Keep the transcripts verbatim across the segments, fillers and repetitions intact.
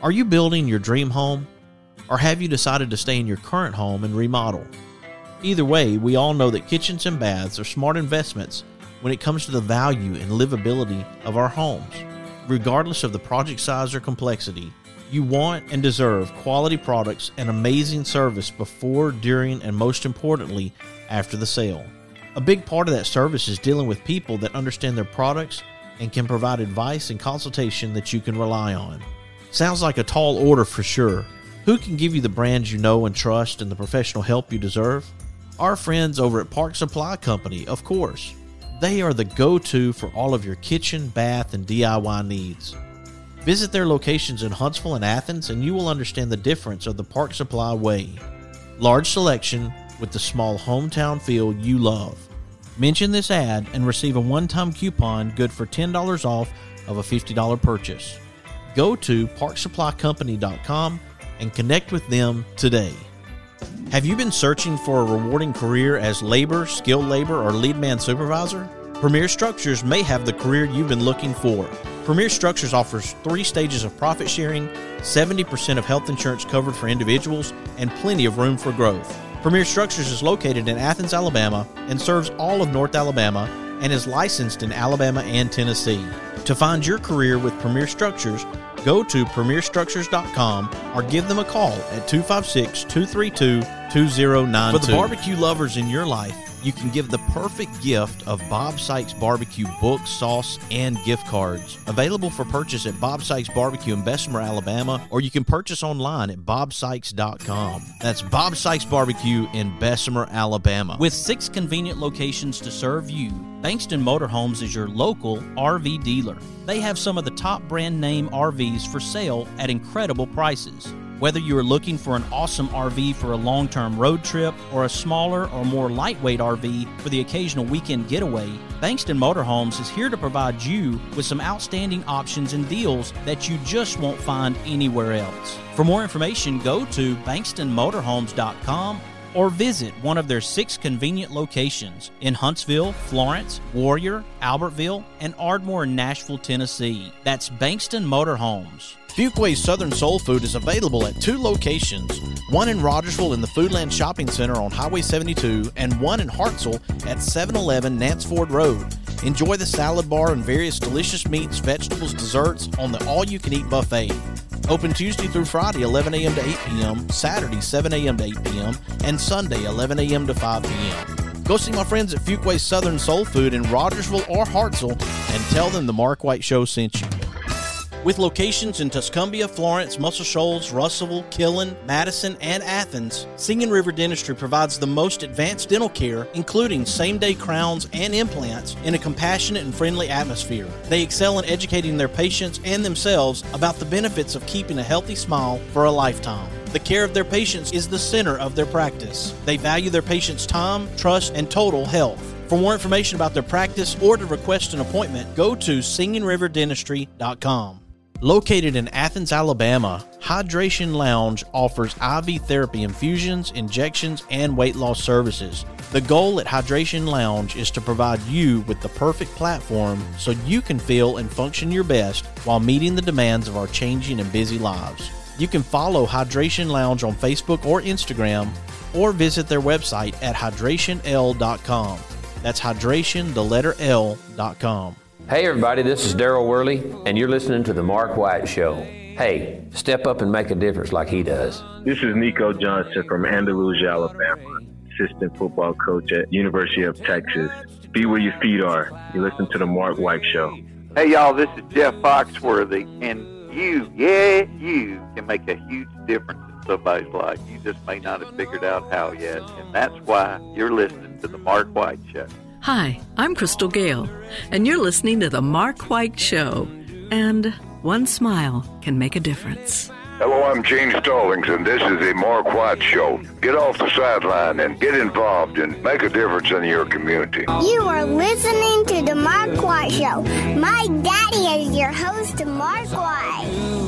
Are you building your dream home? Or have you decided to stay in your current home and remodel? Either way, we all know that kitchens and baths are smart investments when it comes to the value and livability of our homes. Regardless of the project size or complexity, you want and deserve quality products and amazing service before, during, and most importantly, after the sale. A big part of that service is dealing with people that understand their products and can provide advice and consultation that you can rely on. Sounds like a tall order for sure. Who can give you the brands you know and trust and the professional help you deserve? Our friends over at Park Supply Company, of course. They are the go-to for all of your kitchen, bath, and D I Y needs. Visit their locations in Huntsville and Athens, and you will understand the difference of the Park Supply way. Large selection with the small hometown feel you love. Mention this ad and receive a one-time coupon good for ten dollars off of a fifty dollars purchase. Go to park supply company dot com and connect with them today. Have you been searching for a rewarding career as labor, skilled labor, or lead man supervisor? Premier Structures may have the career you've been looking for. Premier Structures offers three stages of profit sharing, seventy percent of health insurance covered for individuals, and plenty of room for growth. Premier Structures is located in Athens, Alabama, and serves all of North Alabama, and is licensed in Alabama and Tennessee. To find your career with Premier Structures, go to premier structures dot com or give them a call at two five six, two three two, two zero nine two. For the barbecue lovers in your life, you can give the perfect gift of Bob Sykes Barbecue book, sauce, and gift cards. Available for purchase at Bob Sykes Barbecue in Bessemer, Alabama, or you can purchase online at bob sykes dot com. That's Bob Sykes Barbecue in Bessemer, Alabama. With six convenient locations to serve you, Bankston Motorhomes is your local R V dealer. They have some of the top brand name R Vs for sale at incredible prices. Whether you are looking for an awesome R V for a long-term road trip or a smaller or more lightweight R V for the occasional weekend getaway, Bankston Motorhomes is here to provide you with some outstanding options and deals that you just won't find anywhere else. For more information, go to bankston motorhomes dot com or visit one of their six convenient locations in Huntsville, Florence, Warrior, Albertville, and Ardmore in Nashville, Tennessee. That's Bankston Motorhomes. Fuquay's Southern Soul Food is available at two locations, one in Rogersville in the Foodland Shopping Center on Highway seventy-two and one in Hartselle at seven eleven Nance Ford Road. Enjoy the salad bar and various delicious meats, vegetables, desserts on the all-you-can-eat buffet. Open Tuesday through Friday, eleven a.m. to eight p.m., Saturday, seven a.m. to eight p.m., and Sunday, eleven a.m. to five p.m. Go see my friends at Fuquay's Southern Soul Food in Rogersville or Hartselle and tell them the Mark White Show sent you. With locations in Tuscumbia, Florence, Muscle Shoals, Russellville, Killen, Madison, and Athens, Singing River Dentistry provides the most advanced dental care, including same-day crowns and implants, in a compassionate and friendly atmosphere. They excel in educating their patients and themselves about the benefits of keeping a healthy smile for a lifetime. The care of their patients is the center of their practice. They value their patients' time, trust, and total health. For more information about their practice or to request an appointment, go to singing river dentistry dot com. Located in Athens, Alabama, Hydration Lounge offers I V therapy infusions, injections, and weight loss services. The goal at Hydration Lounge is to provide you with the perfect platform so you can feel and function your best while meeting the demands of our changing and busy lives. You can follow Hydration Lounge on Facebook or Instagram, or visit their website at hydration l dot com. That's hydration, the letter L, dot com. Hey everybody, this is Daryl Worley, and you're listening to The Mark White Show. Hey, step up and make a difference like he does. This is Nico Johnson from Andalusia, Alabama, assistant football coach at University of Texas. Be where your feet are. You listen to The Mark White Show. Hey y'all, this is Jeff Foxworthy, and you, yeah, you can make a huge difference in somebody's life. You just may not have figured out how yet, and that's why you're listening to The Mark White Show. Hi, I'm Crystal Gale, and you're listening to The Mark White Show. And one smile can make a difference. Hello, I'm Gene Stallings, and this is The Mark White Show. Get off the sideline and get involved and make a difference in your community. You are listening to The Mark White Show. My daddy is your host, Mark White.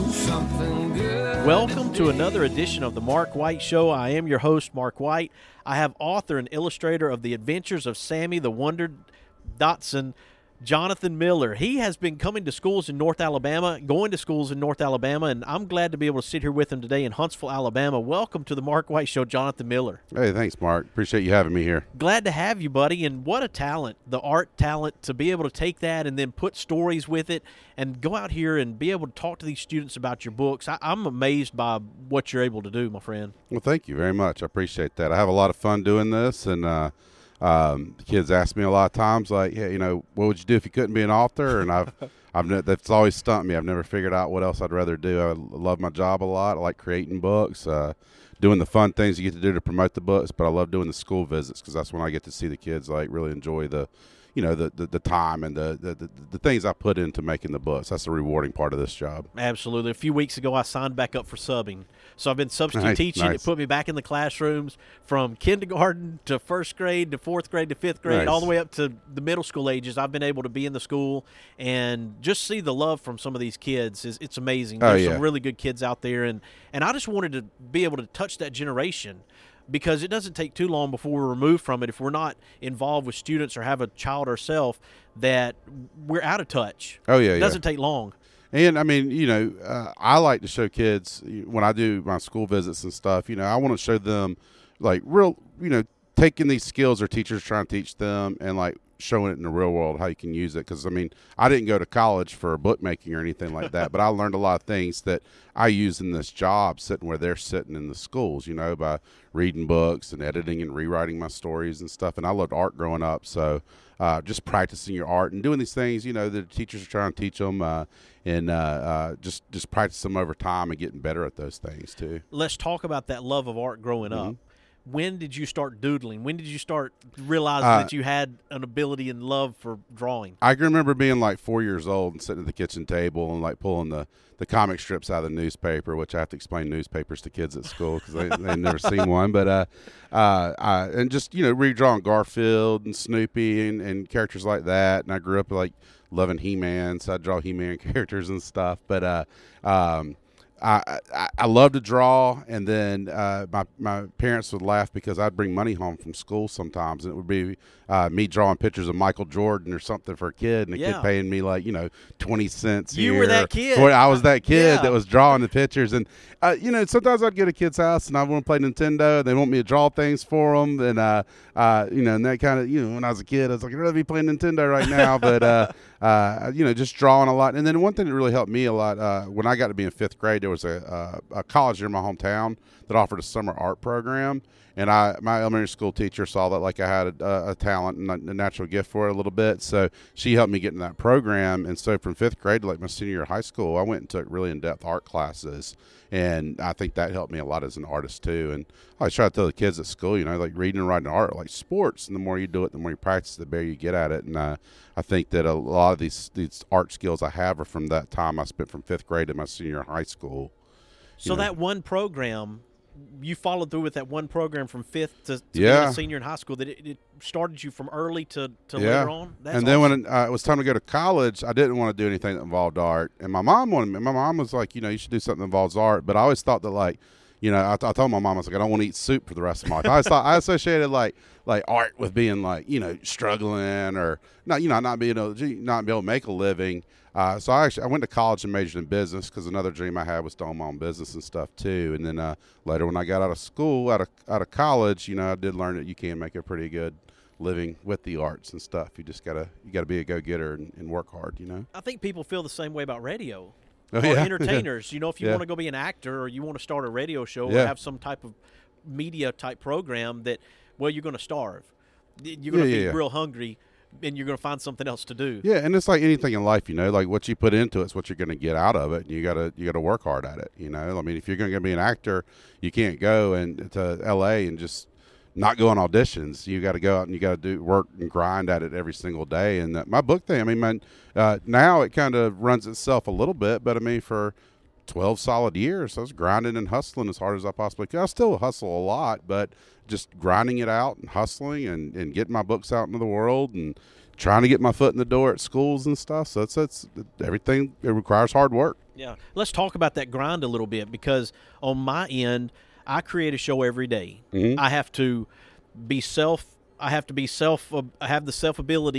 Welcome to another edition of The Mark White Show. I am your host, Mark White. I have author and illustrator of The Adventures of Sammy the Wonder Dotson, Jonathan Miller. He has been coming to schools in North Alabama, going to schools in North Alabama, and I'm glad to be able to sit here with him today in Huntsville, Alabama. Welcome to the Mark White Show, Jonathan Miller. Hey, thanks, Mark. Appreciate you having me here. Glad to have you, buddy, and what a talent, the art talent, to be able to take that and then put stories with it and go out here and be able to talk to these students about your books. I, I'm amazed by what you're able to do, my friend. Well, thank you very much. I appreciate that. I have a lot of fun doing this, and uh, um, the kids ask me a lot of times, like, hey, you know, what would you do if you couldn't be an author? And I've, I've ne- that's always stumped me. I've never figured out what else I'd rather do. I love my job a lot. I like creating books, uh, doing the fun things you get to do to promote the books, but I love doing the school visits because that's when I get to see the kids, like, really enjoy the, you know, the, the, the time and the, the, the, the things I put into making the books. That's the rewarding part of this job. Absolutely. A few weeks ago, I signed back up for subbing. So I've been substitute Nice, teaching. nice. It put me back in the classrooms from kindergarten to first grade to fourth grade to fifth grade, Nice. all the way up to the middle school ages. I've been able to be in the school and just see the love from some of these kids. Is It's amazing. Oh, There's yeah. some really good kids out there. And, and I just wanted to be able to touch that generation, because it doesn't take too long before we're removed from it if we're not involved with students or have a child ourselves, that we're out of touch. Oh, yeah, It yeah. doesn't take long. And, I mean, you know, uh, I like to show kids when I do my school visits and stuff, you know, I want to show them, like, real, you know, taking these skills our teachers trying to teach them and, like, showing it in the real world, how you can use it. Because, I mean, I didn't go to college for bookmaking or anything like that, but I learned a lot of things that I use in this job sitting where they're sitting in the schools, you know, by reading books and editing and rewriting my stories and stuff. And I loved art growing up, so uh, just practicing your art and doing these things, you know, that the teachers are trying to teach them, uh, and uh, uh, just, just practice them over time and getting better at those things, too. Let's talk about that love of art growing Mm-hmm. up. When did you start doodling? When did you start realizing Uh, that you had an ability and love for drawing? I can remember being like four years old and sitting at the kitchen table and like pulling the, the comic strips out of the newspaper, which I have to explain newspapers to kids at school because they, they've never seen one. But uh, uh, I, and just, you know, redrawing Garfield and Snoopy and, and characters like that. And I grew up like loving He-Man, so I draw He-Man characters and stuff. But uh, um, I, I, I love to draw, and then uh, my, my parents would laugh because I'd bring money home from school sometimes, and it would be uh, me drawing pictures of Michael Jordan or something for a kid, and a Yeah. kid paying me like, you know, twenty cents You here. were that kid. Or I was that kid Yeah. that was drawing the pictures. And, uh, you know, sometimes I'd go to a kid's house, and I want to play Nintendo, and they want me to draw things for them, and, uh, uh, you know, and that kind of, you know, when I was a kid, I was like, I'd rather be playing Nintendo right now, but, uh, uh, you know, just drawing a lot. And then one thing that really helped me a lot, uh, when I got to be in fifth grade, there was a, a, a college near my hometown that offered a summer art program. And I, my elementary school teacher saw that like I had a, a talent and a natural gift for it a little bit. So she helped me get in that program. And so from fifth grade to like my senior year of high school, I went and took really in-depth art classes. And I think that helped me a lot as an artist too. And I try to tell the kids at school, you know, like reading and writing art, like sports. And the more you do it, the more you practice, the better you get at it. And uh, I think that a lot of these, these art skills I have are from that time I spent from fifth grade to my senior year of high school. So know. that one program, you followed through with that one program from fifth to, to Yeah. being a senior in high school, that it, it started you from early to, to Yeah. later on? That's and then awesome. when uh, it was time to go to college, I didn't want to do anything that involved art. And my mom wanted me. My mom was like, you know, you should do something that involves art. But I always thought that, like, you know, I, I told my mom, I was like, I don't want to eat soup for the rest of my life. I always thought I associated like like art with being like, you know, struggling or not, you know, not being able to, not be able to make a living. Uh, so I actually I went to college and majored in business because another dream I had was to own my own business and stuff too. And then uh, later when I got out of school, out of out of college, you know, I did learn that you can make a pretty good living with the arts and stuff. You just gotta you gotta be a go getter and, and work hard, you know. I think people feel the same way about radio. Oh, or yeah. entertainers. You know, if you Yeah. want to go be an actor or you want to start a radio show Yeah. or have some type of media type program that, well, you're going to starve. You're going to Yeah, be yeah, yeah. real hungry, and you're going to find something else to do. Yeah, and it's like anything in life, you know, like what you put into it's what you're going to get out of it. And you gotta you gotta work hard at it, you know. I mean, if you're going to be an actor, you can't go and to L A and just not go on auditions. You got to go out and you got to do work and grind at it every single day. And uh, my book thing, I mean, man, uh, now it kind of runs itself a little bit, but I mean, for twelve solid years, I was grinding and hustling as hard as I possibly could. I still hustle a lot, but just grinding it out and hustling and, and getting my books out into the world and trying to get my foot in the door at schools and stuff. So it's, it's everything. It requires hard work. Yeah. Let's talk about that grind a little bit, because on my end, I create a show every day. Mhm. I have to be self I have to be self I have the self ability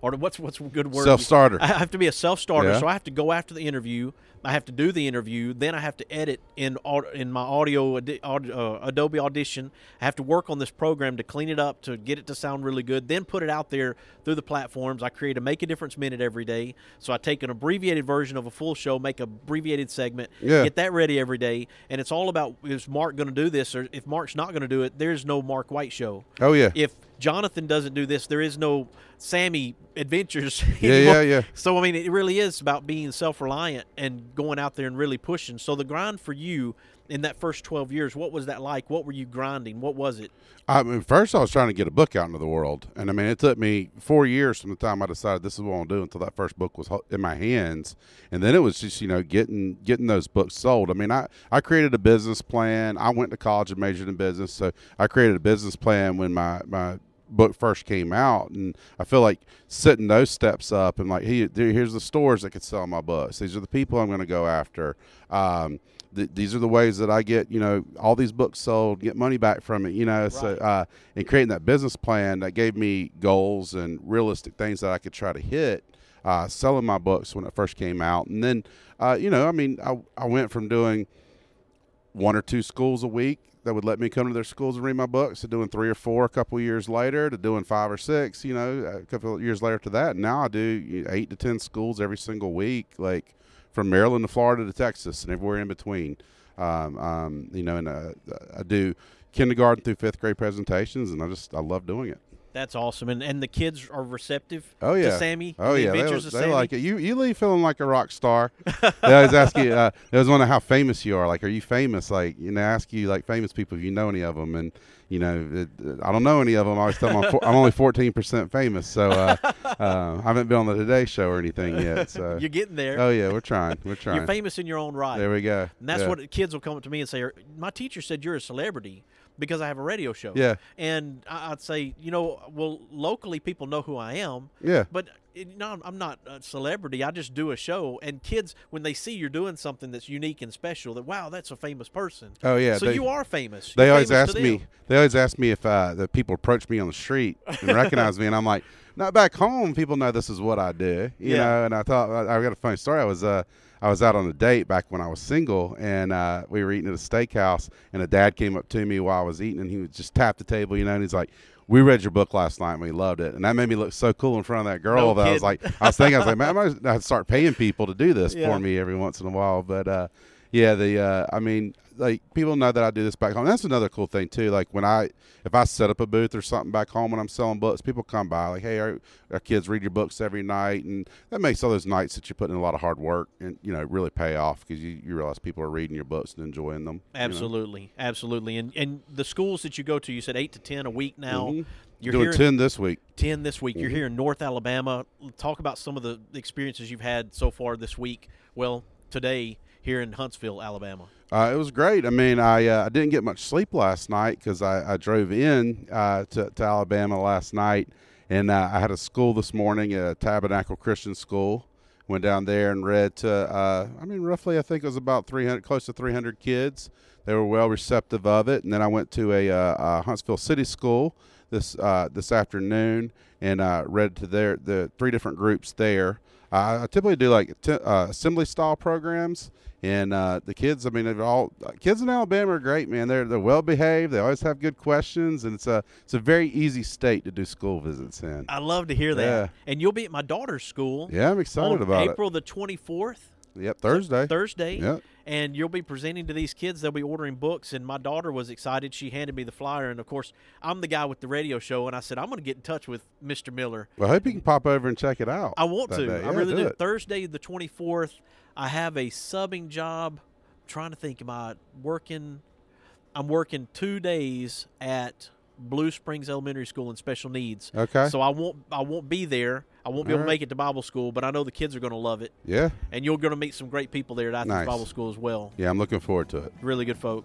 or what's what's a good word? Self-starter. I have to be a self-starter, Yeah. so I have to go after the interview. I have to do the interview. Then I have to edit in au- in my audio adi- aud- uh, Adobe Audition. I have to work on this program to clean it up, to get it to sound really good. Then put it out there through the platforms. I create a Make a Difference Minute every day. So I take an abbreviated version of a full show, make a abbreviated segment, Yeah. get that ready every day. And it's all about, is Mark going to do this? Or if Mark's not going to do it, there's no Mark White Show. Oh, yeah. If Jonathan doesn't do this, there is no Sammy Adventures Yeah, anymore. yeah, yeah. So, I mean, it really is about being self-reliant and going out there and really pushing. So the grind for you in that first twelve years, what was that like? What were you grinding? What was it? I mean, first I was trying to get a book out into the world, and I mean, it took me four years from the time I decided this is what I'll do until that first book was ho- in my hands, and then it was just, you know, getting getting those books sold. I mean, I I created a business plan. I went to college and majored in business, so I created a business plan when my my book first came out, and I feel like setting those steps up and like, hey, there- here's the stores that could sell my books. These are the people I'm going to go after. Um, th- these are the ways that I get, you know, all these books sold, get money back from it, you know. Right. So, uh, and creating that business plan that gave me goals and realistic things that I could try to hit, uh, selling my books when it first came out. And then, uh, you know, I mean, I, I went from doing one or two schools a week that would let me come to their schools and read my books, to doing three or four a couple of years later, to doing five or six, you know, a couple of years later to that. And now I do eight to ten schools every single week, like from Maryland to Florida to Texas and everywhere in between. Um, um, you know, and uh, I do kindergarten through fifth grade presentations, and I just, I love doing it. That's awesome. And and the kids are receptive Oh yeah, to Sammy. Oh the yeah, they, adventures of they Sammy. like it. You you leave feeling like a rock star. They always ask you. Uh, they always wonder how famous you are. Like, are you famous? Like, you know, ask you like famous people if you know any of them. And you know, it, it, I don't know any of them. I always tell them I'm, for, I'm only fourteen percent famous. So uh, uh, I haven't been on the Today Show or anything yet. So You're getting there. Oh yeah, we're trying. We're trying. You're famous in your own right. There we go. And that's Yeah. what kids will come up to me and say, my teacher said you're a celebrity because I have a radio show. Yeah. And I- I'd say, you know, well, locally people know who I am. Yeah. But it, no, I'm not a celebrity. I just do a show. And kids, when they see you're doing something that's unique and special, that, wow, that's a famous person. Oh yeah. So they, you are famous. They You're always famous ask to me. them. They always ask me if uh, the people approach me on the street and recognize me, and I'm like, not back home. People know this is what I do, you Yeah. know. And I thought I, I got a funny story. I was uh, I was out on a date back when I was single, and uh, we were eating at a steakhouse, and a dad came up to me while I was eating, and he would just tap the table, you know, and he's like, we read your book last night and we loved it. And that made me look so cool in front of that girl No that I was kidding. like, I was thinking, I was like, man, I might as- I'd start paying people to do this Yeah. for me every once in a while. But uh, yeah, the uh, I mean, like, people know that I do this back home. That's another cool thing too. Like, when I, if I set up a booth or something back home when I'm selling books, people come by like, hey, our, our kids read your books every night, and that makes all those nights that you put in a lot of hard work and, you know, really pay off, because you, you realize people are reading your books and enjoying them. you know? Absolutely. Absolutely. And and the schools that you go to, you said eight to ten a week now. Mhm. You're Doing here in- ten this week. ten this week. You're Mhm. here in North Alabama. Talk about some of the experiences you've had so far this week. Well, today here in Huntsville, Alabama. Uh, it was great. I mean, I uh, I didn't get much sleep last night because I, I drove in uh, to, to Alabama last night, and uh, I had a school this morning, a Tabernacle Christian School. Went down there and read to, uh, I mean, roughly I think it was about three hundred, close to three hundred kids. They were well receptive of it. And then I went to a, uh, a Huntsville City School this uh, this afternoon and uh, read to their the three different groups there. Uh, I typically do like t- uh, assembly style programs, and uh, the kids. I mean, they're all kids in Alabama are great, man. They're they're well behaved. They always have good questions, and it's a it's a very easy state to do school visits in. I love to hear that. Yeah. And you'll be at my daughter's school. Yeah, I'm excited on about it. April the twenty-fourth. Yep, Thursday. Thursday. Yep. And you'll be presenting to these kids. They'll be ordering books. And my daughter was excited. She handed me the flyer. And, of course, I'm the guy with the radio show. And I said, I'm going to get in touch with Mister Miller. Well, I hope you can pop over and check it out. I want that to. day. I Yeah, really do. it. Thursday the twenty-fourth, I have a subbing job. I'm trying to think, am I working? I'm working two days at Blue Springs Elementary School in special needs. Okay. So I won't I won't be there. I won't be All able to right. make it to Bible school, but I know the kids are going to love it. Yeah. And you're going to meet some great people there at Athens Nice. Bible School as well. Yeah, I'm looking forward to it. Really good folks.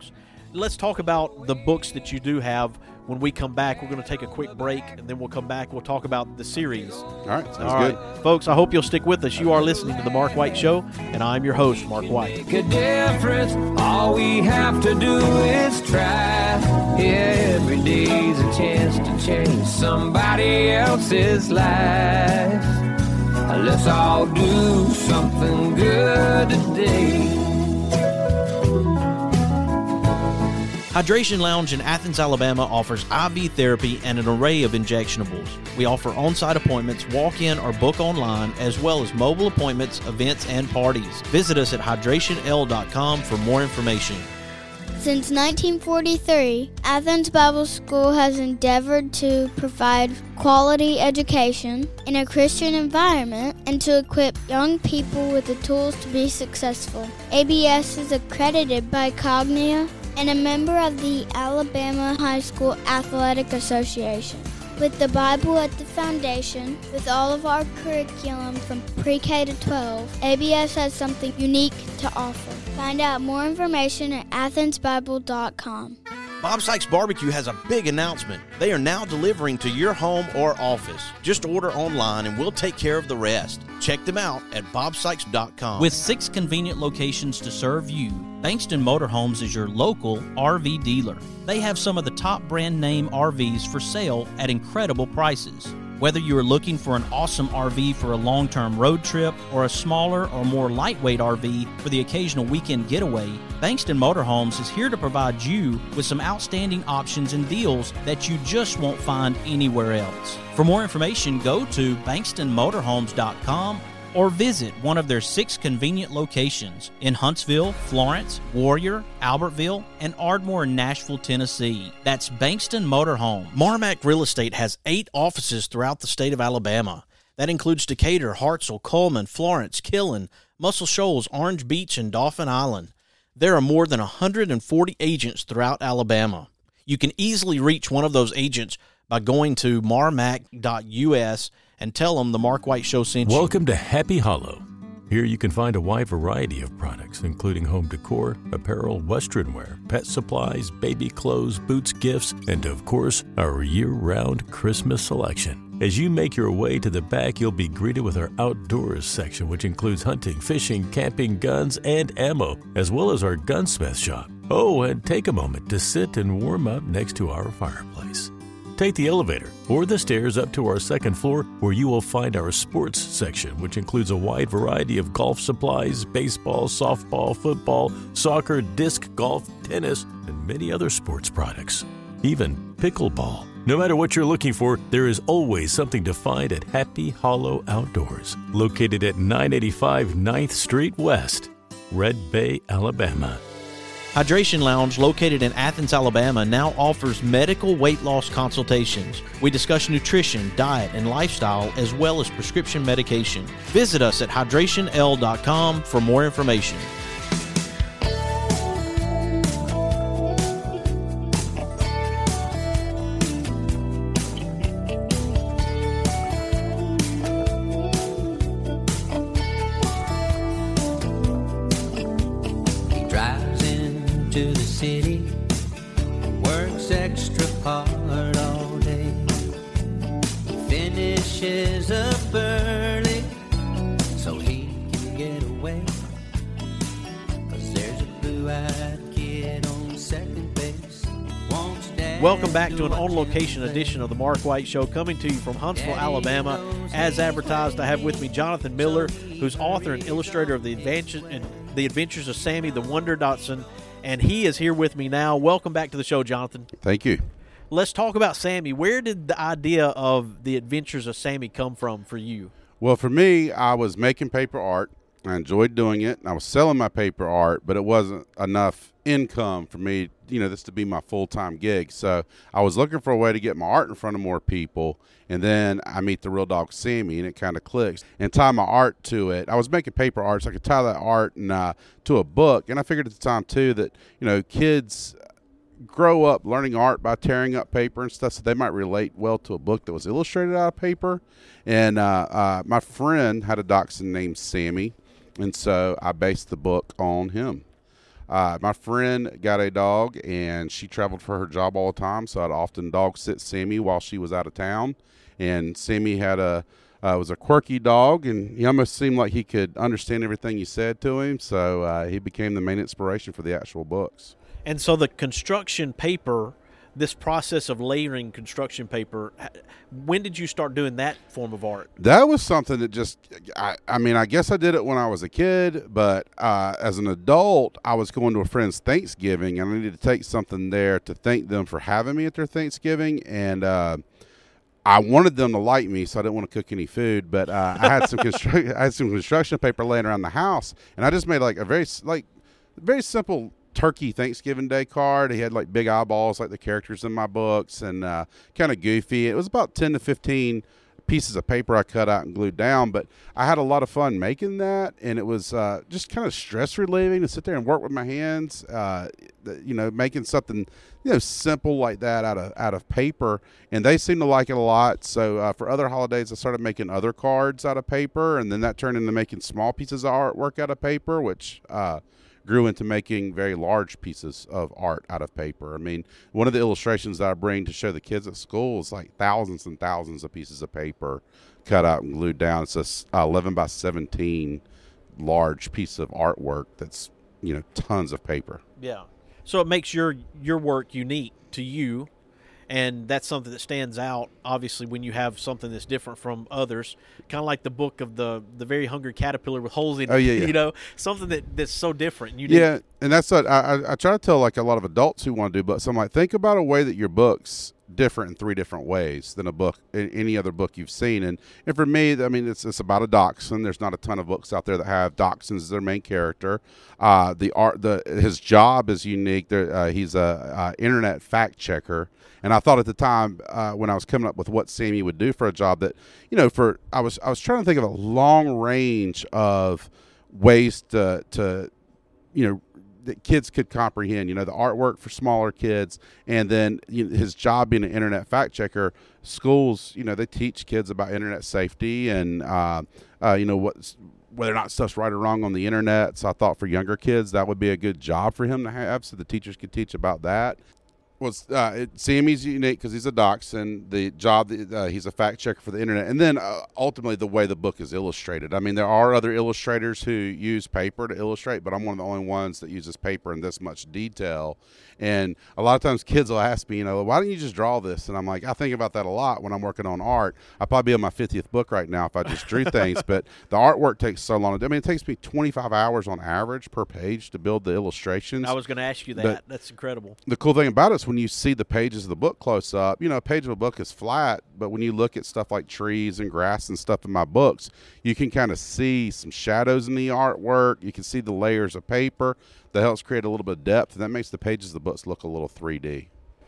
let's talk about the books that you do have. When we come back, we're going to take a quick break, and then we'll come back. We'll talk about the series. All right, sounds All right, good. folks, I hope you'll stick with us. You are listening to The Mark White Show, and I'm your host, Mark White. Make a difference. All we have to do is try. Yeah, every day's a chance to change somebody else's life. Let's all do something good today. Hydration Lounge in Athens, Alabama offers I V therapy and an array of injectionables. We offer on-site appointments, walk-in or book online, as well as mobile appointments, events, and parties. Visit us at hydration l dot com for more information. Since nineteen forty-three, Athens Bible School has endeavored to provide quality education in a Christian environment and to equip young people with the tools to be successful. A B S is accredited by Cognia and a member of the Alabama High School Athletic Association. With the Bible at the foundation, with all of our curriculum from pre-K to twelve, A B S has something unique to offer. Find out more information at athens bible dot com. Bob Sykes Barbecue has a big announcement. They are now delivering to your home or office. Just order online and we'll take care of the rest. Check them out at bob sykes dot com. With six convenient locations to serve you, Bankston Motorhomes is your local R V dealer. They have some of the top brand name R Vs for sale at incredible prices. Whether you are looking for an awesome R V for a long-term road trip or a smaller or more lightweight R V for the occasional weekend getaway, Bankston Motorhomes is here to provide you with some outstanding options and deals that you just won't find anywhere else. For more information, go to bankston motorhomes dot com or visit one of their six convenient locations in Huntsville, Florence, Warrior, Albertville, and Ardmore, Nashville, Tennessee. That's Bankston Motorhome. Marmac Real Estate has eight offices throughout the state of Alabama. That includes Decatur, Hartselle, Coleman, Florence, Killen, Muscle Shoals, Orange Beach, and Dauphin Island. There are more than one hundred forty agents throughout Alabama. You can easily reach one of those agents by going to marmac dot u s and tell them the Mark White Show sent you. Welcome to Happy Hollow. Here you can find a wide variety of products, including home decor, apparel, western wear, pet supplies, baby clothes, boots, gifts, and of course, our year-round Christmas selection. As you make your way to the back, you'll be greeted with our outdoors section, which includes hunting, fishing, camping, guns, and ammo, as well as our gunsmith shop. Oh, and take a moment to sit and warm up next to our fireplace. Take the elevator or the stairs up to our second floor where you will find our sports section, which includes a wide variety of golf supplies, baseball, softball, football, soccer, disc golf, tennis, and many other sports products. Even pickleball. No matter what you're looking for, there is always something to find at Happy Hollow Outdoors, located at nine eighty-five ninth Street West, Red Bay, Alabama. Hydration Lounge, located in Athens, Alabama, now offers medical weight loss consultations. We discuss nutrition, diet, and lifestyle, as well as prescription medication. Visit us at hydration l dot com for more information. To the city, works extra hard all day, finishes up early so he can get away, 'cause there's a blue-eyed kid on second base. Welcome back to an on-location edition of the Mark White Show, coming to you from Huntsville, Alabama. As advertised, I have with me Jonathan Miller, who's author and illustrator of the Adventures, the Adventures of Sammy the Wonder Dotson, and he is here with me now. Welcome back to the show, Jonathan. Thank you. Let's talk about Sammy. Where did the idea of the Adventures of Sammy come from for you? Well, for me, I was making paper art. I enjoyed doing it. I was selling my paper art, but it wasn't enough income for me, you know, this to be my full-time gig. So I was looking for a way to get my art in front of more people, and then I meet the real dog Sammy, and it kind of clicks. And tie my art to it. I was making paper art, so I could tie that art and, uh, to a book. And I figured at the time, too, that, you know, kids grow up learning art by tearing up paper and stuff, so they might relate well to a book that was illustrated out of paper. And uh, uh, my friend had a dachshund named Sammy, and so I based the book on him. Uh, my friend got a dog, and she traveled for her job all the time, so I'd often dog sit Sammy while she was out of town. And Sammy had a uh, was a quirky dog, and he almost seemed like he could understand everything you said to him. So uh, he became the main inspiration for the actual books. And so the construction paper, this process of layering construction paper, when did you start doing that form of art? That was something that just, I, I mean, I guess I did it when I was a kid, but uh, as an adult, I was going to a friend's Thanksgiving, and I needed to take something there to thank them for having me at their Thanksgiving, and uh, I wanted them to like me, so I didn't want to cook any food, but uh, I had some constru- I had some construction paper laying around the house, and I just made like a very, like, very simple turkey Thanksgiving Day card. He had like big eyeballs like the characters in my books, and uh, kind of goofy. It was about ten to fifteen pieces of paper I cut out and glued down, but I had a lot of fun making that, and it was uh, just kind of stress relieving to sit there and work with my hands, uh, you know, making something, you know, simple like that out of out of paper, and they seemed to like it a lot. So uh, for other holidays, I started making other cards out of paper, and then that turned into making small pieces of artwork out of paper, which uh, grew into making very large pieces of art out of paper. I mean, one of the illustrations that I bring to show the kids at school is like thousands and thousands of pieces of paper cut out and glued down. It's a eleven by seventeen large piece of artwork that's, you know, tons of paper. Yeah. So it makes your your work unique to you, and that's something that stands out, obviously, when you have something that's different from others. Kind of like the book of the the very hungry caterpillar with holes in it. Oh, yeah, yeah. You know, something that, that's so different. You yeah, didn't- and that's what I, I, I try to tell like a lot of adults who want to do books. I'm like, think about a way that your book's different in three different ways than a book, any other book you've seen. And, and for me, I mean, it's it's about a dachshund. There's not a ton of books out there that have dachshunds as their main character. Uh, the art, the his job is unique. There, uh, he's a, a internet fact checker. And I thought at the time uh, when I was coming up with what Sammy would do for a job that, you know, for I was I was trying to think of a long range of ways to to, you know, that kids could comprehend, you know, the artwork for smaller kids, and then you know, his job being an internet fact checker. Schools, you know, they teach kids about internet safety and, uh, uh, you know, what whether or not stuff's right or wrong on the internet. So I thought for younger kids that would be a good job for him to have, so the teachers could teach about that. Well, uh, it, Sammy's unique because he's a dachshund. The job, that, uh, he's a fact checker for the internet. And then uh, ultimately the way the book is illustrated. I mean, there are other illustrators who use paper to illustrate, but I'm one of the only ones that uses paper in this much detail. And a lot of times kids will ask me, you know, why don't you just draw this? And I'm like, I think about that a lot when I'm working on art. I'd probably be on my fiftieth book right now if I just drew things, but the artwork takes so long. I mean, it takes me twenty-five hours on average per page to build the illustrations. I was going to ask you that. But that's incredible. The cool thing about it is when you see the pages of the book close up, you know, a page of a book is flat, but when you look at stuff like trees and grass and stuff in my books, you can kind of see some shadows in the artwork. You can see the layers of paper that helps create a little bit of depth, and that makes the pages of the books look a little three D.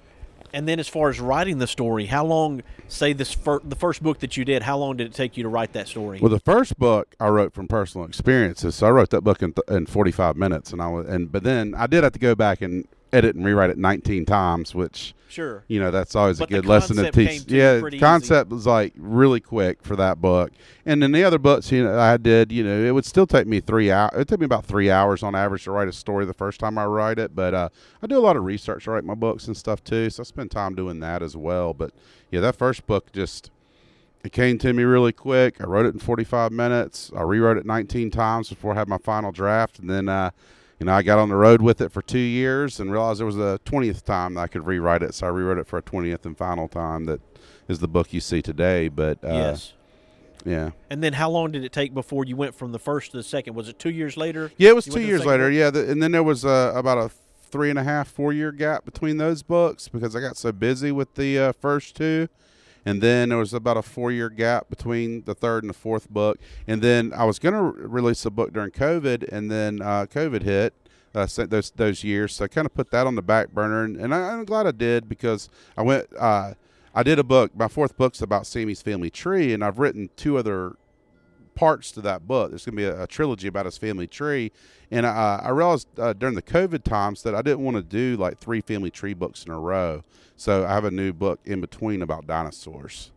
And then as far as writing the story, how long, say this fir- the first book that you did, how long did it take you to write that story? Well, the first book I wrote from personal experiences, so I wrote that book in, th- in forty-five minutes, and I was, and but then I did have to go back and edit and rewrite it nineteen times, which, sure, you know, that's always but a good the lesson to concept teach. came to you Yeah, pretty concept easy. Was like really quick for that book, and then the other books, you know, I did, you know, it would still take me three hours. It took me about three hours on average to write a story the first time I write it, but uh, I do a lot of research to write my books and stuff too, so I spend time doing that as well. But yeah, that first book just, it came to me really quick. I wrote it in forty-five minutes. I rewrote it nineteen times before I had my final draft, and then uh, you know, I got on the road with it for two years and realized there was a twentieth time that I could rewrite it, so I rewrote it for a twentieth and final time. That is the book you see today. But uh, yes, yeah. And then how long did it take before you went from the first to the second? Was it two years later? Yeah, it was you two years later. Book? Yeah, the, and then there was uh, about a three and a half, four year gap between those books because I got so busy with the uh, first two. And then there was about a four-year gap between the third and the fourth book. And then I was going to re- release a book during COVID, and then uh, COVID hit uh, those those years. So I kind of put that on the back burner, and, and I, I'm glad I did because I went. Uh, I did a book. My fourth book's about Sammy's family tree, and I've written two other parts to that book. There's going to be a, a trilogy about his family tree. And I, I realized uh, during the COVID times that I didn't want to do like three family tree books in a row. So I have a new book in between about dinosaurs.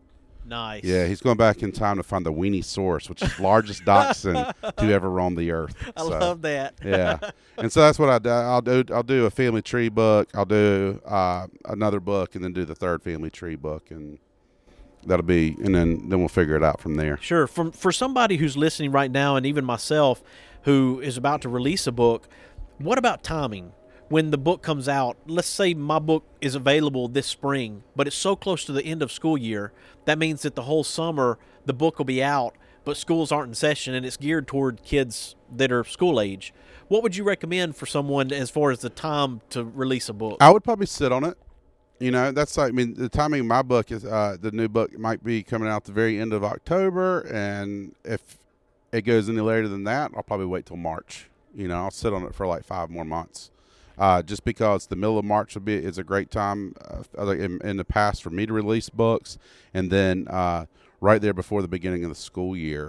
Nice. Yeah, he's going back in time to find the weenie source, which is the largest dachshund to ever roam the earth. I so, love that. Yeah, and so that's what I do. I'll do. I'll do a family tree book. I'll do uh, another book, and then do the third family tree book, and that'll be. And then then we'll figure it out from there. Sure. From for somebody who's listening right now, and even myself, who is about to release a book, what about timing? When the book comes out, let's say my book is available this spring, but it's so close to the end of school year, that means that the whole summer the book will be out, but schools aren't in session, and it's geared toward kids that are school age. What would you recommend for someone as far as the time to release a book? I would probably sit on it. You know, that's like, I mean, the timing of my book is, uh, the new book might be coming out the very end of October, and if it goes any later than that, I'll probably wait till March. You know, I'll sit on it for like five more months. Uh, just because the middle of March will be is a great time uh, in, in the past for me to release books, and then uh, right there before the beginning of the school year.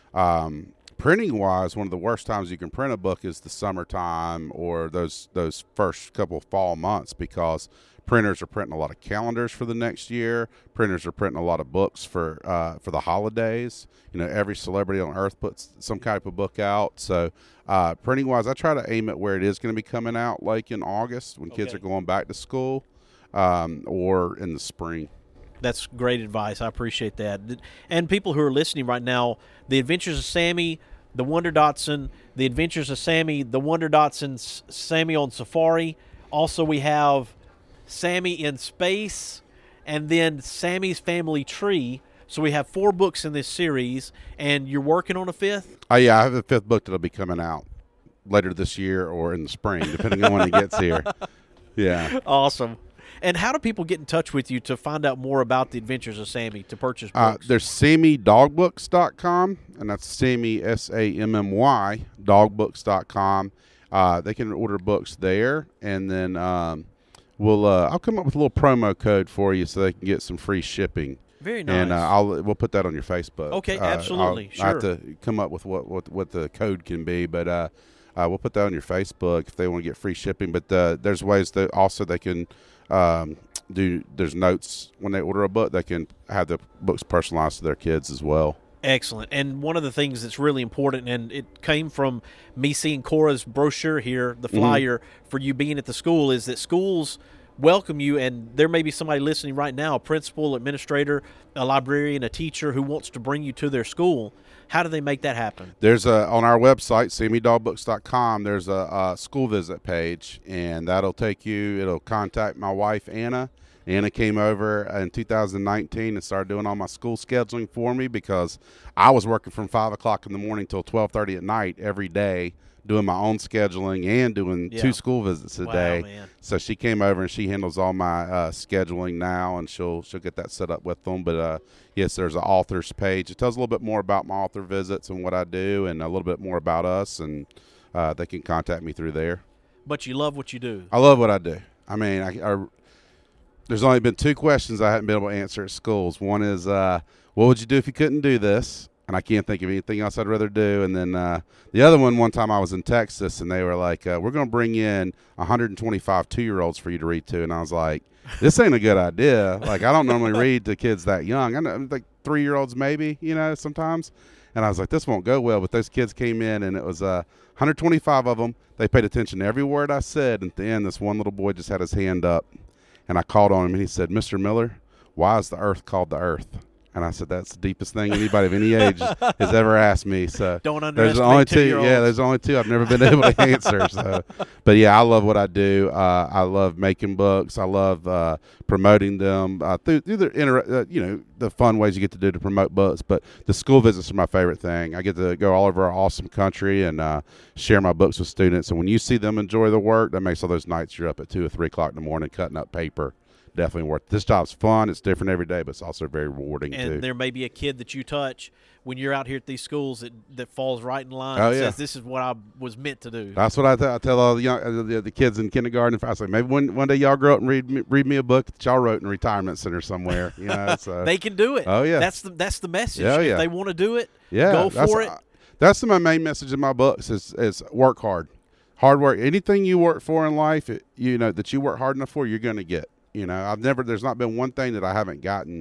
Um, printing wise, one of the worst times you can print a book is the summertime or those those first couple of fall months, because printers are printing a lot of calendars for the next year. Printers are printing a lot of books for uh, for the holidays. You know, every celebrity on earth puts some type of book out. So uh, printing wise, I try to aim at where it is going to be coming out, like in August when kids Okay. are going back to school, um, or in the spring. That's great advice. I appreciate that. And people who are listening right now, The Adventures of Sammy, The Wonder Dotson, The Adventures of Sammy, The Wonder Dotson's Sammy on Safari. Also, we have Sammy in Space, and then Sammy's Family Tree. So we have four books in this series, and you're working on a fifth? Oh, yeah, I have a fifth book that'll be coming out later this year or in the spring, depending on when it gets here. Yeah. Awesome. And how do people get in touch with you to find out more about The Adventures of Sammy, to purchase books? Uh, there's sammy dog books dot com, and that's Sammy, S A M M Y, dog books dot com. Uh, they can order books there, and then um, we'll uh, I'll come up with a little promo code for you so they can get some free shipping. Very nice. And uh, I'll we'll put that on your Facebook. Okay, Uh, absolutely. I'll, Sure. I have to come up with what, what, what the code can be, but uh, uh, we'll put that on your Facebook if they want to get free shipping. But uh, there's ways that also they can um, do. There's notes when they order a book. They can have the books personalized to their kids as well. Excellent. And one of the things that's really important, and it came from me seeing Cora's brochure here, the flyer mm-hmm. for you being at the school, is that schools welcome you, and there may be somebody listening right now, a principal, administrator, a librarian, a teacher who wants to bring you to their school. How do they make that happen? There's a on our website, sammy dog books dot com, there's a, a school visit page, and that'll take you, it'll contact my wife, Anna. Anna came over in two thousand nineteen and started doing all my school scheduling for me, because I was working from five o'clock in the morning till twelve thirty at night every day, doing my own scheduling and doing Yeah. two school visits a Wow, day. man. So she came over and she handles all my uh, scheduling now, and she'll she'll get that set up with them. But uh, yes, there's an authors page. It tells a little bit more about my author visits and what I do, and a little bit more about us, and uh, they can contact me through there. But you love what you do. I love what I do. I mean, I, I there's only been two questions I haven't been able to answer at schools. One is, uh, what would you do if you couldn't do this? And I can't think of anything else I'd rather do. And then uh, the other one, one time I was in Texas, and they were like, uh, we're going to bring in one hundred twenty-five two-year-olds for you to read to. And I was like, this ain't a good idea. Like, I don't normally read to kids that young. I know, like three-year-olds maybe, you know, sometimes. And I was like, this won't go well. But those kids came in, and it was uh, one hundred twenty-five of them. They paid attention to every word I said. And at the end, this one little boy just had his hand up. And I called on him, and he said, Mister Miller, why is the earth called the earth? And I said, that's the deepest thing anybody of any age has ever asked me. So Don't there's underestimate only two. two-year-olds. Yeah, there's only two I've never been able to answer. So, but yeah, I love what I do. Uh, I love making books. I love uh, promoting them uh, through, through the inter- uh, you know, the fun ways you get to do to promote books. But the school visits are my favorite thing. I get to go all over our awesome country and uh, share my books with students. And when you see them enjoy the work, that makes all those nights you're up at two or three o'clock in the morning cutting up paper definitely worth it. This job's fun. It's different every day, but it's also very rewarding And too. there may be a kid that you touch when you're out here at these schools that, that falls right in line Oh, and yeah. says, this is what I was meant to do. That's what I, th- I tell all the young uh, the, the kids in kindergarten. If I say maybe one one day y'all grow up and read me, read me a book that y'all wrote in a retirement center somewhere, you know. So They can do it. Oh yeah, That's the that's the message. Oh, If yeah. they want to do it, yeah, go that's, for it. uh, that's my main message in my books is is work hard, hard work. Anything you work for in life, it, you know that you work hard enough for, you're going to get. You know, I've never, there's not been one thing that I haven't gotten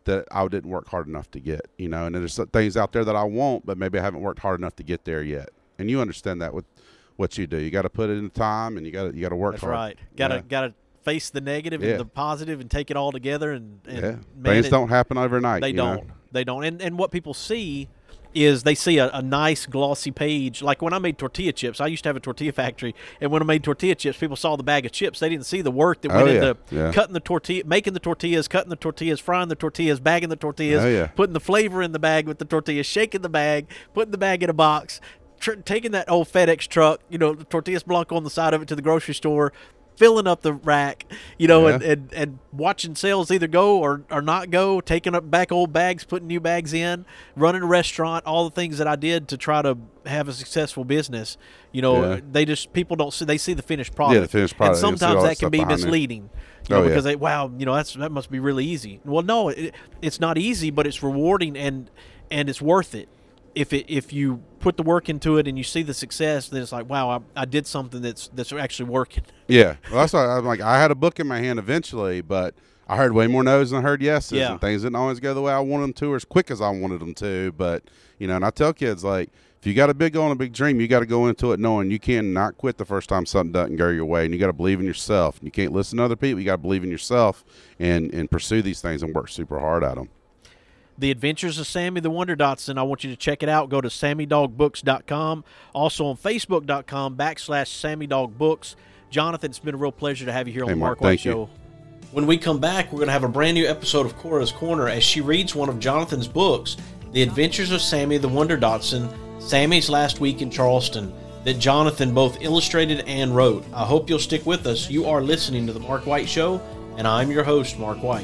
that I didn't work hard enough to get, you know, and there's some things out there that I want, but maybe I haven't worked hard enough to get there yet. And you understand that with what you do. You got to put it in time, and you got to you got to work That's hard. right. Got to yeah. got to face the negative Yeah. and the positive and take it all together. And, and Yeah. man, Things it- don't happen overnight. They you don't. know? They don't. And and what people see is they see a, a nice glossy page. Like when I made tortilla chips, I used to have a tortilla factory, and when I made tortilla chips, people saw the bag of chips. They didn't see the work that went Oh, yeah. into Yeah. cutting the tortilla, making the tortillas, cutting the tortillas, frying the tortillas, bagging the tortillas, Oh, yeah. putting the flavor in the bag with the tortillas, shaking the bag, putting the bag in a box, tr- taking that old FedEx truck, you know, the tortillas blanco on the side of it to the grocery store, filling up the rack, you know, Yeah. and, and, and watching sales either go or, or not go, taking up back old bags, putting new bags in, running a restaurant, all the things that I did to try to have a successful business. You know, Yeah. they just, people don't see, they see the finished product. Yeah, the finished product. And You see sometimes all that that can stuff be behind it. misleading. You know, Oh, yeah. because they, wow, you know, that's, that must be really easy. Well, no, it, it's not easy, but it's rewarding and, and it's worth it. If it, if you put the work into it and you see the success, then it's like, wow, I, I did something that's that's actually working. Yeah, well, that's why I'm like, I had a book in my hand eventually, but I heard way more no's than I heard yeses, Yeah. and things didn't always go the way I wanted them to or as quick as I wanted them to. But you know, and I tell kids, like, if you got a big goal and a big dream, you got to go into it knowing you cannot quit the first time something doesn't go your way, and you got to believe in yourself. You can't listen to other people. You got to believe in yourself and and pursue these things and work super hard at them. The Adventures of Sammy the Wonder Dotson. I want you to check it out. Go to sammy dog books dot com. Also on facebook dot com backslash sammy dog books. Jonathan, it's been a real pleasure to have you here on Hey, the Mark, Mark White thank you. Show. When we come back, we're going to have a brand new episode of Cora's Corner as she reads one of Jonathan's books, The Adventures of Sammy the Wonder Dotson, Sammy's Last Week in Charleston, that Jonathan both illustrated and wrote. I hope you'll stick with us. You are listening to The Mark White Show, and I'm your host, Mark White.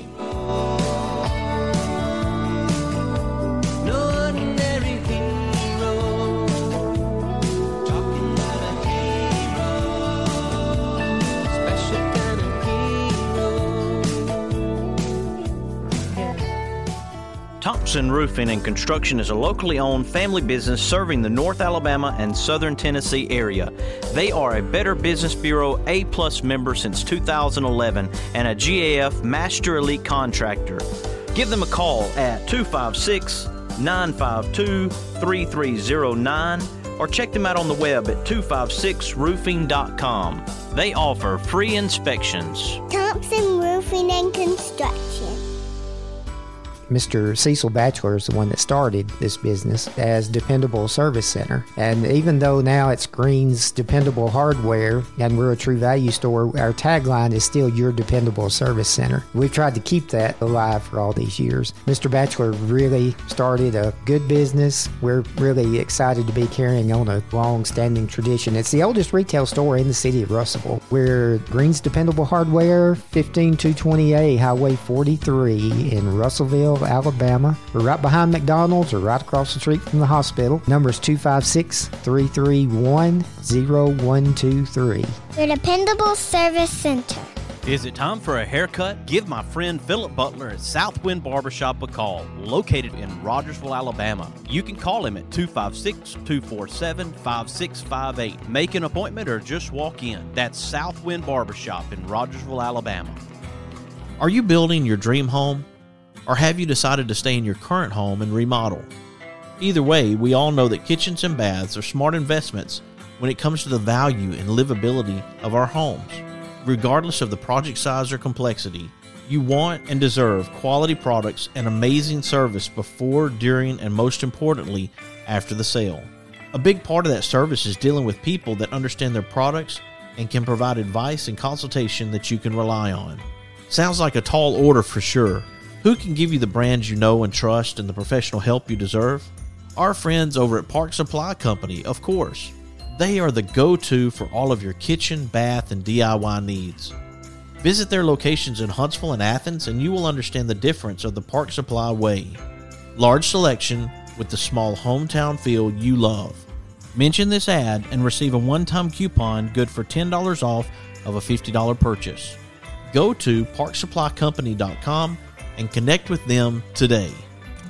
Thompson Roofing and Construction is a locally owned family business serving the North Alabama and Southern Tennessee area. They are a Better Business Bureau A-plus member since two thousand eleven and a G A F Master Elite Contractor. Give them a call at two five six, nine five two, three three zero nine or check them out on the web at two five six roofing dot com. They offer free inspections. Thompson Roofing and Construction. Mister Cecil Batchelor is the one that started this business as Dependable Service Center. And even though now it's Green's Dependable Hardware and we're a True Value store, our tagline is still Your Dependable Service Center. We've tried to keep that alive for all these years. Mister Batchelor really started a good business. We're really excited to be carrying on a long-standing tradition. It's the oldest retail store in the city of Russellville. We're Green's Dependable Hardware, fifteen two twenty A Highway forty-three in Russellville, Alabama. We're right behind McDonald's or right across the street from the hospital. Number is two five six, three three one, zero one two three. Your Dependable Service Center. Is it time for a haircut? Give my friend Philip Butler at Southwind Barbershop a call, located in Rogersville, Alabama. You can call him at two five six, two four seven, five six five eight. Make an appointment or just walk in. That's Southwind Barbershop in Rogersville, Alabama. Are you building your dream home? Or have you decided to stay in your current home and remodel? Either way, we all know that kitchens and baths are smart investments when it comes to the value and livability of our homes. Regardless of the project size or complexity, you want and deserve quality products and amazing service before, during, and most importantly, after the sale. A big part of that service is dealing with people that understand their products and can provide advice and consultation that you can rely on. Sounds like a tall order for sure. Who can give you the brands you know and trust and the professional help you deserve? Our friends over at Park Supply Company, of course. They are the go-to for all of your kitchen, bath, and D I Y needs. Visit their locations in Huntsville and Athens and you will understand the difference of the Park Supply way. Large selection with the small hometown feel you love. Mention this ad and receive a one-time coupon good for ten dollars off of a fifty dollars purchase. Go to park supply company dot com and connect with them today.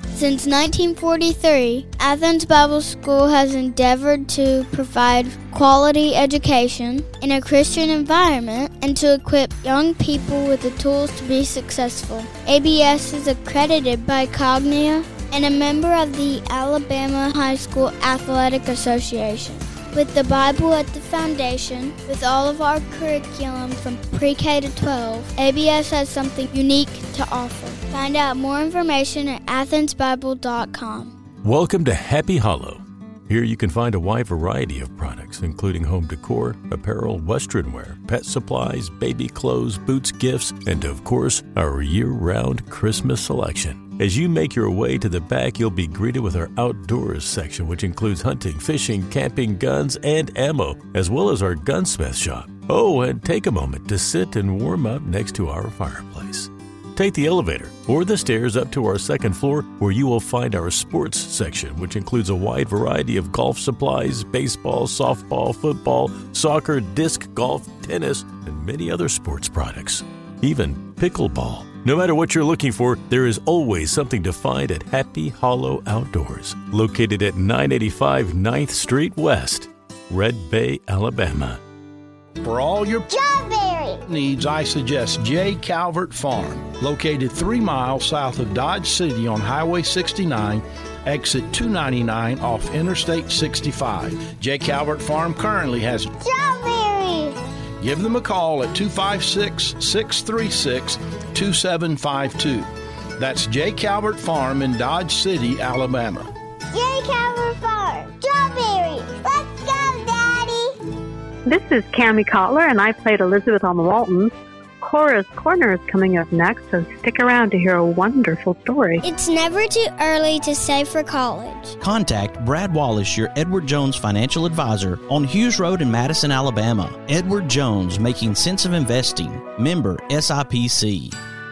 Since nineteen forty-three, Athens Bible School has endeavored to provide quality education in a Christian environment and to equip young people with the tools to be successful. A B S is accredited by Cognia and a member of the Alabama High School Athletic Association. With the Bible at the foundation, with all of our curriculum from pre-K to twelve, A B S has something unique to offer. Find out more information at athens bible dot com. Welcome to Happy Hollow. Here you can find a wide variety of products, including home decor, apparel, western wear, pet supplies, baby clothes, boots, gifts, and of course, our year-round Christmas selection. As you make your way to the back, you'll be greeted with our outdoors section, which includes hunting, fishing, camping, guns, and ammo, as well as our gunsmith shop. Oh, and take a moment to sit and warm up next to our fireplace. Take the elevator or the stairs up to our second floor, where you will find our sports section, which includes a wide variety of golf supplies, baseball, softball, football, soccer, disc golf, tennis, and many other sports products, even pickleball. No matter what you're looking for, there is always something to find at Happy Hollow Outdoors, located at nine eighty-five ninth Street West, Red Bay, Alabama. For all your strawberry needs, I suggest J. Calvert Farm, located three miles south of Dodge City on Highway sixty-nine, exit two ninety-nine off Interstate sixty-five. J. Calvert Farm currently has strawberries. Give them a call at two five six, six three six, two seven five two. That's J. Calvert Farm in Dodge City, Alabama. J. Calvert Farm, strawberries. Let's go, Daddy. This is Cammie Cotler, and I played Elizabeth on the Waltons. Cora's Corner is coming up next, so stick around to hear a wonderful story. It's never too early to save for college. Contact Brad Wallace, your Edward Jones financial advisor, on Hughes Road in Madison, Alabama. Edward Jones, making sense of investing. Member S I P C.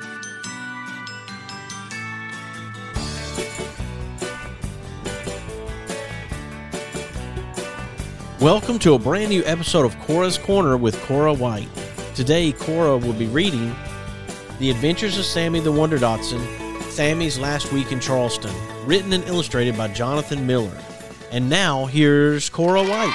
Welcome to a brand new episode of Cora's Corner with Cora White. Today, Cora will be reading The Adventures of Sammy the Wonder Dotson, Sammy's Last Week in Charleston, written and illustrated by Jonathan Miller. And now, here's Cora White.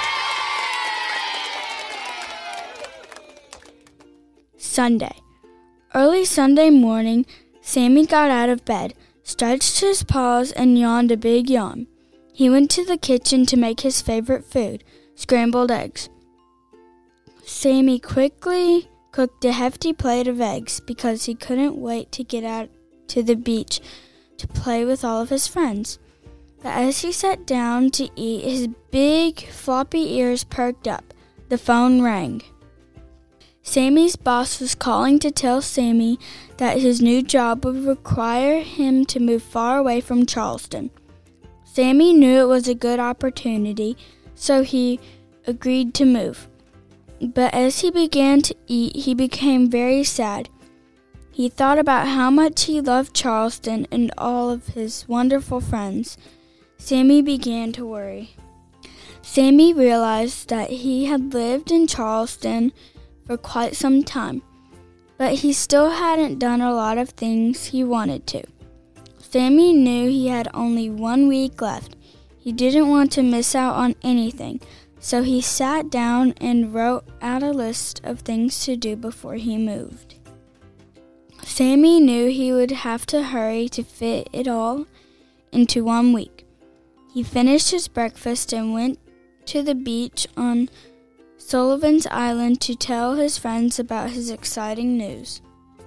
Sunday. Early Sunday morning, Sammy got out of bed, stretched his paws, and yawned a big yawn. He went to the kitchen to make his favorite food, scrambled eggs. Sammy quickly cooked a hefty plate of eggs because he couldn't wait to get out to the beach to play with all of his friends. But as he sat down to eat, his big floppy ears perked up. The phone rang. Sammy's boss was calling to tell Sammy that his new job would require him to move far away from Charleston. Sammy knew it was a good opportunity, so he agreed to move. But as he began to eat, he became very sad. He thought about how much he loved Charleston and all of his wonderful friends. Sammy began to worry. Sammy realized that he had lived in Charleston for quite some time, but he still hadn't done a lot of things he wanted to. Sammy knew he had only one week left. He didn't want to miss out on anything. So he sat down and wrote out a list of things to do before he moved. Sammy knew he would have to hurry to fit it all into one week. He finished his breakfast and went to the beach on Sullivan's Island to tell his friends about his exciting news.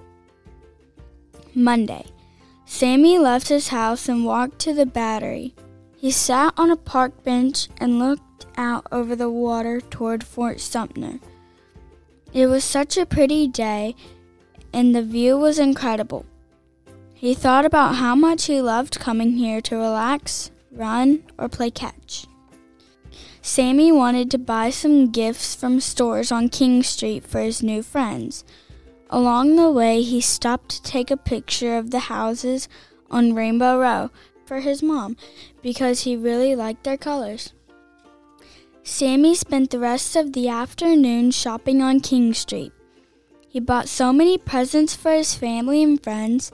Monday. Sammy left his house and walked to the Battery. He sat on a park bench and looked out over the water toward Fort Sumter. It was such a pretty day, and the view was incredible. He thought about how much he loved coming here to relax, run, or play catch. Sammy wanted to buy some gifts from stores on King Street for his new friends. Along the way, he stopped to take a picture of the houses on Rainbow Row for his mom because he really liked their colors. Sammy spent the rest of the afternoon shopping on King Street. He bought so many presents for his family and friends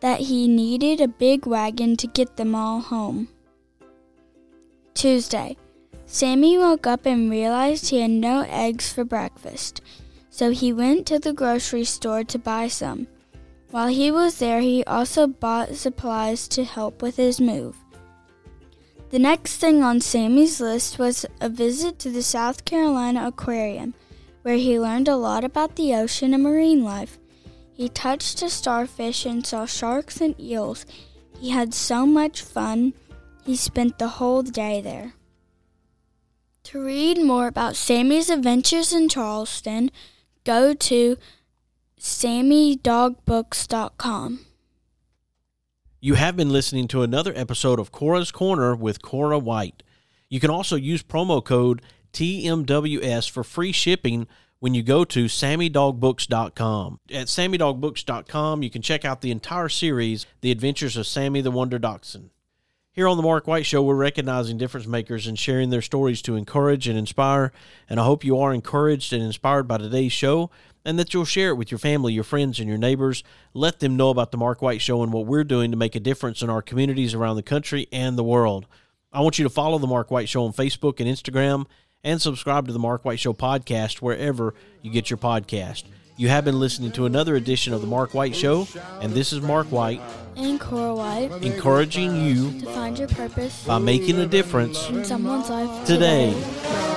that he needed a big wagon to get them all home. Tuesday, Sammy woke up and realized he had no eggs for breakfast, so he went to the grocery store to buy some. While he was there, he also bought supplies to help with his move. The next thing on Sammy's list was a visit to the South Carolina Aquarium, where he learned a lot about the ocean and marine life. He touched a starfish and saw sharks and eels. He had so much fun. He spent the whole day there. To read more about Sammy's adventures in Charleston, go to sammy dog books dot com. You have been listening to another episode of Cora's Corner with Cora White. You can also use promo code T M W S for free shipping when you go to sammy dog books dot com. At sammy dog books dot com, you can check out the entire series, The Adventures of Sammy the Wonder Dachshund. Here on The Mark White Show, we're recognizing difference makers and sharing their stories to encourage and inspire, and I hope you are encouraged and inspired by today's show, and that you'll share it with your family, your friends, and your neighbors. Let them know about The Mark White Show and what we're doing to make a difference in our communities around the country and the world. I want you to follow The Mark White Show on Facebook and Instagram, and subscribe to the Mark White Show podcast wherever you get your podcast. You have been listening to another edition of the Mark White Show, and this is Mark White and Cora White, encouraging you to find your purpose by making a difference in someone's life today. today.